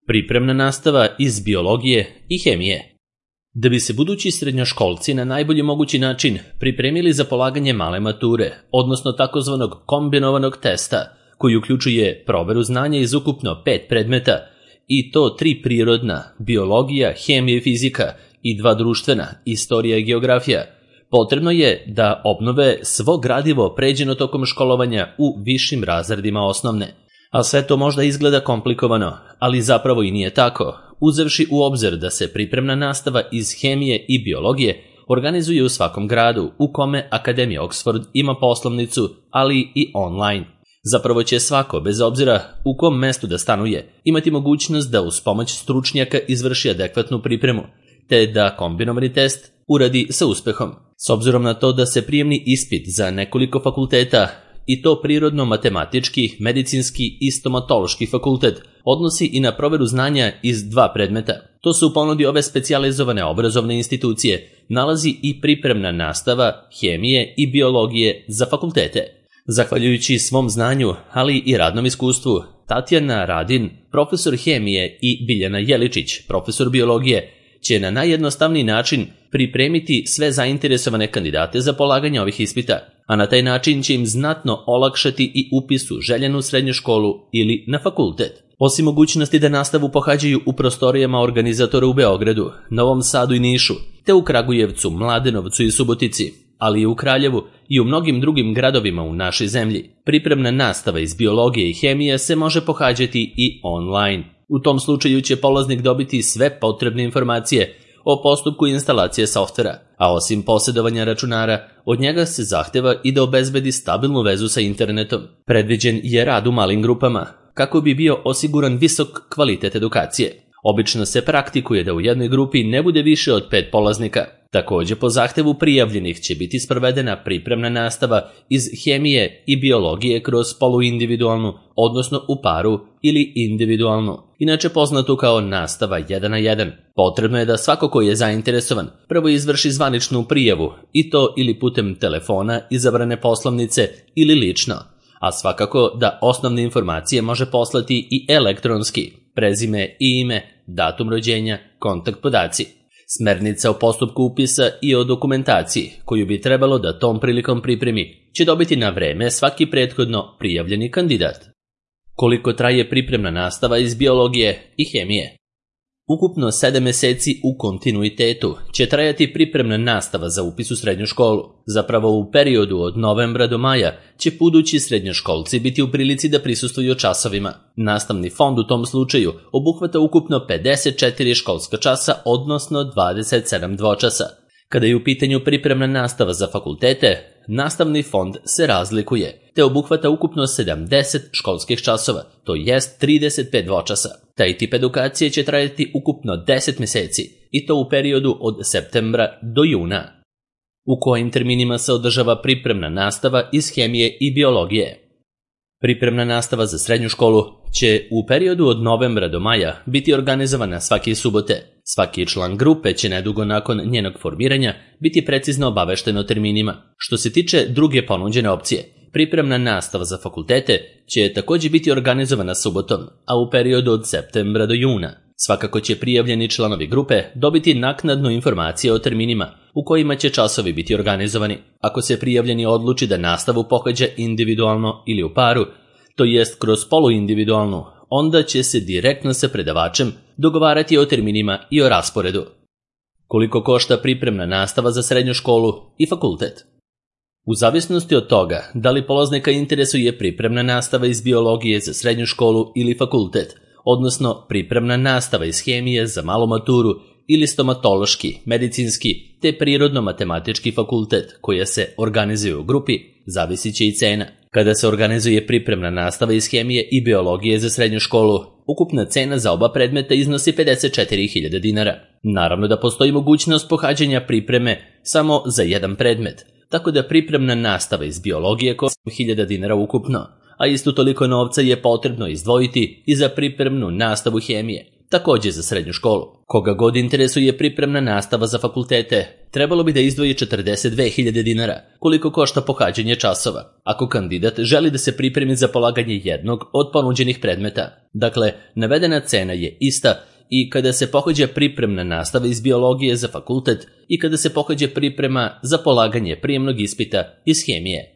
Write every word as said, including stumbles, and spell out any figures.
Pripremna nastava iz biologije i hemije. Da bi se budući srednjoškolci na najbolji mogući način pripremili za polaganje male mature, odnosno takozvanog kombinovanog testa, koji uključuje proveru znanja iz ukupno pet predmeta, i to tri prirodna, biologija, hemija i fizika, i dva društvena, istorija i geografija, potrebno je da obnove svo gradivo pređeno tokom školovanja u višim razredima osnovne. A sve to možda izgleda komplikovano, ali zapravo i nije tako, uzevši u obzir da se pripremna nastava iz hemije i biologije organizuje u svakom gradu u kome Akademija Oxford ima poslovnicu, ali i online. Zapravo će svako, bez obzira u kom mestu da stanuje, imati mogućnost da uz pomoć stručnjaka izvrši adekvatnu pripremu, te da kombinovani test uradi sa uspehom. S obzirom na to da se prijemni ispit za nekoliko fakulteta, i to prirodno-matematički, medicinski i stomatološki fakultet, odnosi i na proveru znanja iz dva predmeta. To se u ponudi ove specijalizovane obrazovne institucije nalazi i pripremna nastava hemije i biologije za fakultete. Zahvaljujući svom znanju, ali i radnom iskustvu, Tatjana Radin, profesor hemije, i Biljana Jeličić, profesor biologije, će na najjednostavniji način pripremiti sve zainteresovane kandidate za polaganje ovih ispita, a na taj način će im znatno olakšati i upis u željenu srednju školu ili na fakultet. Osim mogućnosti da nastavu pohađaju u prostorijama organizatora u Beogradu, Novom Sadu i Nišu, te u Kragujevcu, Mladenovcu i Subotici, ali i u Kraljevu i u mnogim drugim gradovima u našoj zemlji, pripremna nastava iz biologije i hemije se može pohađati i online. U tom slučaju će polaznik dobiti sve potrebne informacije o postupku instalacije softvera, a osim posjedovanja računara, od njega se zahteva i da obezbedi stabilnu vezu sa internetom. Predviđen je rad u malim grupama, kako bi bio osiguran visok kvalitet edukacije. Obično se praktikuje da u jednoj grupi ne bude više od pet polaznika. Također, po zahtevu prijavljenih će biti sprovedena pripremna nastava iz hemije i biologije kroz poluindividualnu, odnosno u paru ili individualnu, inače poznatu kao nastava jedan na jedan. Potrebno je da svako ko je zainteresovan prvo izvrši zvaničnu prijavu, i to ili putem telefona, izabrane poslovnice ili lično, a svakako da osnovne informacije može poslati i elektronski, prezime i ime, datum rođenja, kontakt podaci, smernica o postupku upisa i o dokumentaciji koju bi trebalo da tom prilikom pripremi će dobiti na vreme svaki prethodno prijavljeni kandidat. Koliko traje pripremna nastava iz biologije i hemije? Ukupno sedam meseci u kontinuitetu će trajati pripremna nastava za upis u srednju školu. Zapravo u periodu od novembra do maja će budući srednjoškolci biti u prilici da prisustvuju časovima. Nastavni fond u tom slučaju obuhvata ukupno pedeset četiri školska časa, odnosno dvadeset sedam dvočasa. Kada je u pitanju pripremna nastava za fakultete, nastavni fond se razlikuje, te obuhvata ukupno sedamdeset školskih časova, to jest trideset pet dvočasa. Taj tip edukacije će trajati ukupno deset meseci, i to u periodu od septembra do juna. U kojim terminima se održava pripremna nastava iz hemije i biologije? Pripremna nastava za srednju školu će u periodu od novembra do maja biti organizovana svake subote. Svaki član grupe će nedugo nakon njenog formiranja biti precizno obavešten o terminima. Što se tiče druge ponuđene opcije, pripremna nastava za fakultete će također biti organizovana subotom, a u periodu od septembra do juna. Svakako će prijavljeni članovi grupe dobiti naknadno informacije o terminima u kojima će časovi biti organizovani. Ako se prijavljeni odluči da nastavu pohađa individualno ili u paru, to jest kroz poluindividualnu, onda će se direktno sa predavačem dogovarati o terminima i o rasporedu. Koliko košta pripremna nastava za srednju školu i fakultet? U zavisnosti od toga da li polaznika interesuje pripremna nastava iz biologije za srednju školu ili fakultet, odnosno pripremna nastava iz hemije za malu maturu ili stomatološki, medicinski te prirodno-matematički fakultet koja se organizuje u grupi, zavisit će i cena. Kada se organizuje pripremna nastava iz hemije i biologije za srednju školu, ukupna cena za oba predmeta iznosi pedeset četiri hiljade dinara. Naravno da postoji mogućnost pohađanja pripreme samo za jedan predmet, tako da pripremna nastava iz biologije košta hiljadu dinara ukupno, a isto toliko novca je potrebno izdvojiti i za pripremnu nastavu hemije, također za srednju školu. Koga god interesuje pripremna nastava za fakultete, trebalo bi da izdvoji četrdeset dve hiljade dinara, koliko košta pohađanje časova, ako kandidat želi da se pripremi za polaganje jednog od ponuđenih predmeta. Dakle, navedena cena je ista i kada se pohađa pripremna nastava iz biologije za fakultet i kada se pohađa priprema za polaganje prijemnog ispita iz hemije.